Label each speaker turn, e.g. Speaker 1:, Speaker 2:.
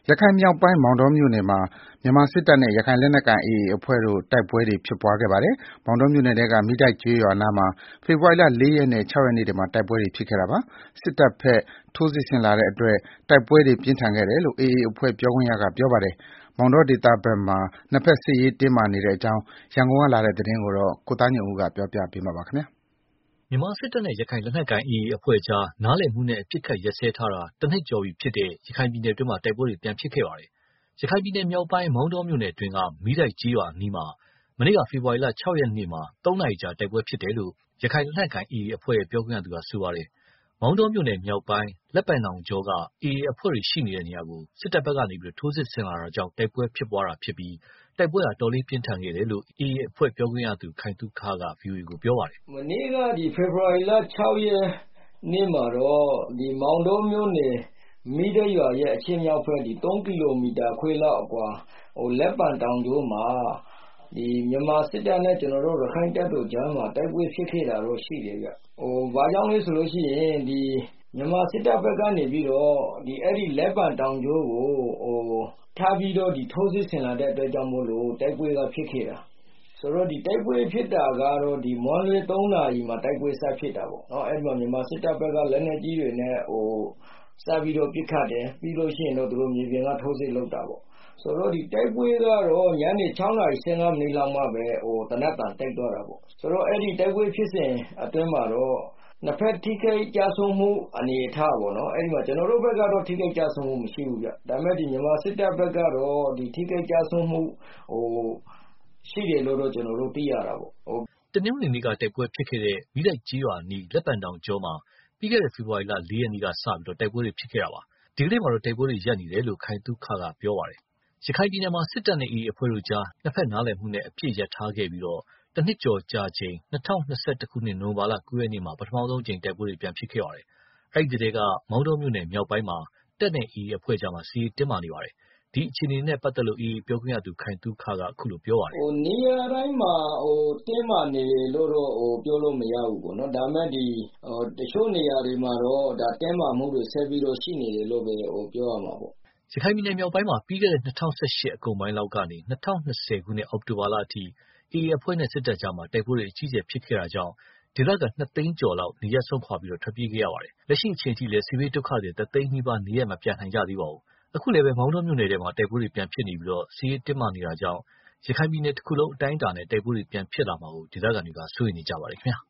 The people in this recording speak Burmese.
Speaker 1: ရခိုင်မြောက်ပိုင်း မောင်တောမြို့နယ်မှာ မြန်မာစစ်တပ်နဲ့ ရခိုင်လက်နက်ကိုင် AA အဖွဲ့တို့ တိုက်ပွဲတွေ ဖြစ်ပွားခဲ့ပါတယ်။ မောင်တောမြို့နယ်ထဲက မီးတိုက်ကျေးရွာနားမှာ ဖေဖော်ဝါရီလ ၄ ရက်နဲ့ ၆ ရက်နေ့တွေမှာ တိုက်ပွဲတွေ ဖြစ်ခဲ့တာပါ။ စစ်တပ်ဘက် ထိုးစစ်ဆင်လာတဲ့အတွက် တိုက်ပွဲတွေ ပြင်းထန်ခဲ့တယ်လို့ AA အဖွဲ့ပြောခွင့်ရက ပြောပါတယ်။ မောင်တောဒေသဘက်မှာ နှစ်ဘက် စစ်ရေးတင်းမာနေတဲ့အကြောင်း ရန်ကုန်ကလာတဲ့သတင်းကို ကိုသားညွန့်ဦး ပြောပြပါမယ်။
Speaker 2: မြန်မာစစ်တပ်နဲ့ ရခိုင်လက်နက်ကိုင် AA အဖွဲ့ကြား နားလည်မှုနဲ့ အပစ်အခတ်ရပ်စဲထားတာ တနှစ်ကျော်ပြီဖြစ်တဲ့ ရခိုင်ပြည်နယ်တွင်း တိုက်ပွဲတွေ ပြန်ဖြစ်ခဲ့ပါတယ်။ ရခိုင်ပြည်နယ်မြောက်ပိုင်း မောင်တောမြို့နယ်အတွင်းက မီးတိုက်ကျေးရွာအနီးမှာ မနေ့က ဖေဖော်ဝါရီလ ၆ ရက်နေ့မှာ ၃ နာရီကြာ တိုက်ပွဲဖြစ်တယ်လို့ ရခိုင်လက်နက်ကိုင် AA အဖွဲ့ ပြောခွင့်ရသူက ပြောပါတယ်။ မောင်တောမြို့နယ်မြောက်ပိုင်း လက်ပံတောင်ကြောက AA အဖွဲ့တွေရှိနေတဲ့နေရာကို စစ်တပ်ဘက်က ထိုးစစ်ဆင်လာတာကြောင့် တိုက်ပွဲဖြစ်ပွားတာဖြစ်ပြီး တိုက်ပွဲဟာ အတော်လေးပြင်းထန်ခဲ့တယ်လို့ AA အဖွဲ့ပြောခွင့်ရသူ ခိုင်သုခက ဗွီအိုအေကို ပြောပါတယ်။
Speaker 3: “မနေ့က ဖေဖော်ဝါရီလ ၆ ရက်နေ့မှာတော့ မောင်တောမြို့နယ် မီးတိုက်ရွာရဲ့ အရှေ့မြောက်ဘက် ၃ ကီလိုမီတာခွဲလောက်အကွာ လက်ပံတောင်ကြောမှာ မြန်မာစစ်တပ်နဲ့ ကျနော်တို့ ရက္ခိုင့်တပ်တော်ကြားမှာ တိုက်ပွဲဖြစ်ခဲ့တာတော့ ရှိတယ်ဗျ။ ဘာကြောင့်လဲဆိုတော့ မြန်မာစစ်တပ်ဘက်ကနေပြီးတော့ အဲဒီလက်ပံတောင်ကြောကို ထပ်ပြီးတော့ ထိုးစစ်ဆင်လာတဲ့အတွက်ကြောင့်မို့လို့ တိုက်ပွဲကဖြစ်ခဲ့တာ။ ဆိုတော့ တိုက်ပွဲဖြစ်တာကတော့ မွန်းလွဲ ၃ နာရီမှာ တိုက်ပွဲစဖြစ်တာပေါ့နော်။ အဲဒီမှာ မြန်မာစစ်တပ်ဘက်က လက်နက်ကြီးတွေနဲ့ စပြီးတော့ ပစ်ခတ်တယ်။ ပြီးလို့ရှိရင်တော့ သူတို့ မြေပြင်က ထိုးစစ်လုပ်တာပေါ့။ ဆိုတော့ တိုက်ပွဲကတော့ ညနေ ၆ နာရီ ၁၅ မိနစ်လောက်မှပဲ သေနတ်သံတိတ်သွားတာပေါ့။ ဆိုတော့ အဲဒီတိုက်ပွဲဖြစ်စဉ်အတွင်းမှာတော့ နှစ်ဘက် ထိခိုက်ကျဆုံးမှု အနေအထားပေါ့နော်။ ကျနော်တို့ဘက်ကတော့ ထိခိုက်ကျဆုံးမှု မရှိဘူးဗျ။ ဒါပေမဲ့ မြန်မာစစ်တပ်ဘက်ကတော့ ထိခိုက်ကျဆုံးမှု ရှိတယ်လို့တော့ ကျနော်တို့ သိရတာပေါ့။
Speaker 2: ” တနင်္ဂနွေနေ့က တိုက်ပွဲဖြစ်ခဲ့တဲ့ မီးတိုက်ကျေးရွာအနီး လက်ပံတောင်ကြောမှာ ပြီးခဲ့တဲ့ ဖေဖော်ဝါရီလ ၄ ရက်နေ့ကစလို့ တိုက်ပွဲတွေ ဖြစ်ခဲ့တာပါ။ ဒီကနေ့မှာတော့ တိုက်ပွဲတွေ ရပ်နေတယ်လို့ ခိုင်သုခက ပြောပါတယ်။ ရခိုင်ပြည်နယ်မှာ စစ်တပ်နဲ့ AA အဖွဲ့တို့ကြား နှစ်ဘက်နားလည်မှုနဲ့ အပစ်ရပ်ထားခဲ့ပြီး တနှစ်ကျော်ကြာချိန် ၂၀၂၁ ခုနှစ် နိုဝင်ဘာလ ၉ ရက်နေ့မှာ ပထမဆုံးအကြိမ် တိုက်ပွဲတွေ ပြန်ဖြစ်ခဲ့ပါတယ်။ အဲဒီထဲက မောင်တောမြို့နယ်မြောက်ပိုင်းမှာ တပ်နဲ့ AA အဖွဲ့ကြား စစ်ရေးတင်းမာနေပါတယ်။ ဒီအခြေအနေနဲ့ ပတ်သက်လို့ AA ပြောခွင့်ရသူ ခိုင်သုခက အခုလိုပြောပါတယ်
Speaker 3: ။ “နေရာတိုင်းမှာ တင်းမာနေတယ်လို့တော့ ပြောလို့မရဘူးပေါ့နော်။ ဒါပေမဲ့ တချို့နေရာတွေမှာတော့ တင်းမာမှုတွေ ဆက်ပြီးတော့ ရှိနေတယ်လို့ပဲ ပြောရမှာပေါ့။ ”
Speaker 2: ရခိုင်ပြည်နယ်မြောက်ပိုင်းမှာ ပြီးခဲ့တဲ့ ၂၀၁၈ အကုန်ပိုင်းလောက်ကနေ ၂၀၂၀ ခုနှစ် အောက်တိုဘာလအထိ AA အဖွဲ့နဲ့ စစ်တပ်ကြား တိုက်ပွဲတွေ အကြီးအကျယ်ဖြစ်ခဲ့တာကြောင့် ဒေသခံ ၂ သိန်းကျော်လောက် နေရပ်စွန့်ခွာ ထွက်ပြေးခဲ့ရပါတယ်။ လက်ရှိအချိန်ထိလည်း စစ်ဘေးဒုက္ခသည် ၁ သိန်းနီးပါး နေရပ်မပြန်နိုင်ကြသေးပါဘူး။ အခုလည်း မောင်တောမြို့နယ်ထဲမှာ တိုက်ပွဲတွေ ပြန်ဖြစ်နေပြီး စစ်ရေးတင်းမာနေတာကြောင့် ရခိုင်ပြည်နယ်တခုလုံး အတိုင်းအတာနဲ့ တိုက်ပွဲတွေ ပြန်ဖြစ်လာမှာကို ဒေသခံတွေက စိုးရိမ်နေကြပါတယ်ခင်ဗျာ